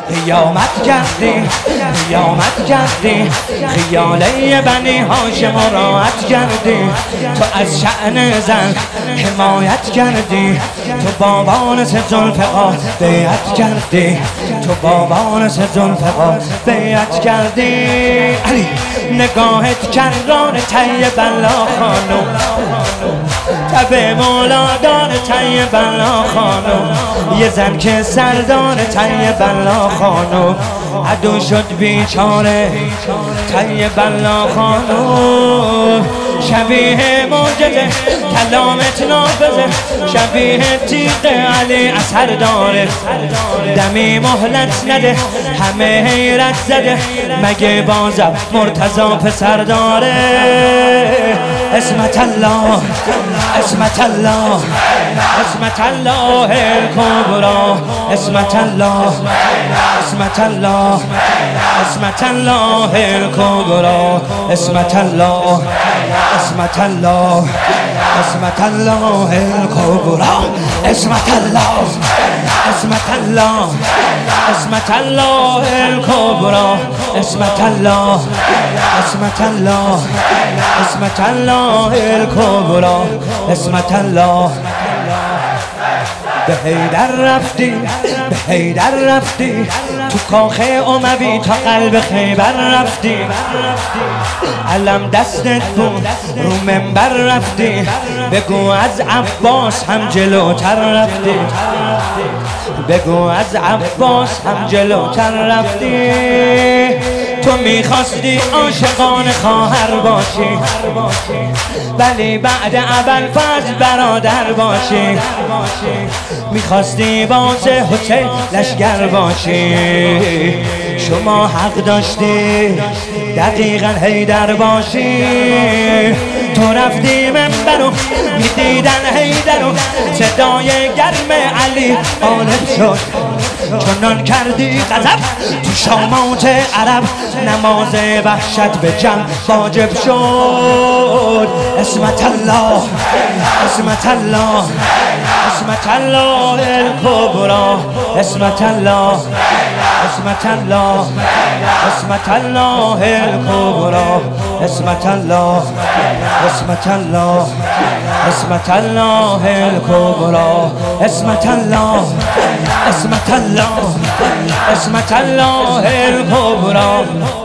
قیامت کردی قیامت کردی خیاله بنی هاشم راحت کردی تو از شأن زن حمایت کردی تو بابان سه ذوالفقار بیعت کردی تو بابان سه ذوالفقار بیعت کردی علی نگاهت کران طیب الله خانم تب مولا دار طیب الله خانم یه زن که سردار طیب الله خانم عدو شد بیچاره طیب الله خانم شبیه معجزه کلامت نافذه شبیه تیغ علی اثر داره دمی مهلت نده همه حیرت زده مگه بازم مرتضی پسر داره اسمت الله اسمت الله اسمت الله الکبرا اسمت الله اسمت الله اسمت الله الکبرا اسمت الله اسمت الله اسمت الله الکبرا اسمت الله اسمت الله اسمت الله الکبرا اسمت الله اسمت الله اسمت الله الکبرا اسمت الله به حیدر رفتی به حیدر رفتی تو کاخ اموی تا قلب خیبر رفتی علم دستت بود رو منبر رفتی بگو از عباس هم جلوتر رفتی بگو از عباس هم جلوتر رفتی تو میخواستی عاشقان خواهر باشی ولی بعد ابوالفضل برادر باشی میخواستی باز حسین لشگر باشی شما حق داشتی دقیقا حیدر باشی تو رفتی منبر و میدیدن حیدر و صدای گرم علی غالب شد چنان کردی غضب تو شامات عرب نماز وحشت به جمع واجب شد اسمت الله اسمت الله اسمت الله الکبرا اسمت الله اسمت الله اسمت الله الکبرا اسمت الله اسمت الله اسمت الله الکبرا اسمت الله اسمت الله اسمت الله الکبرا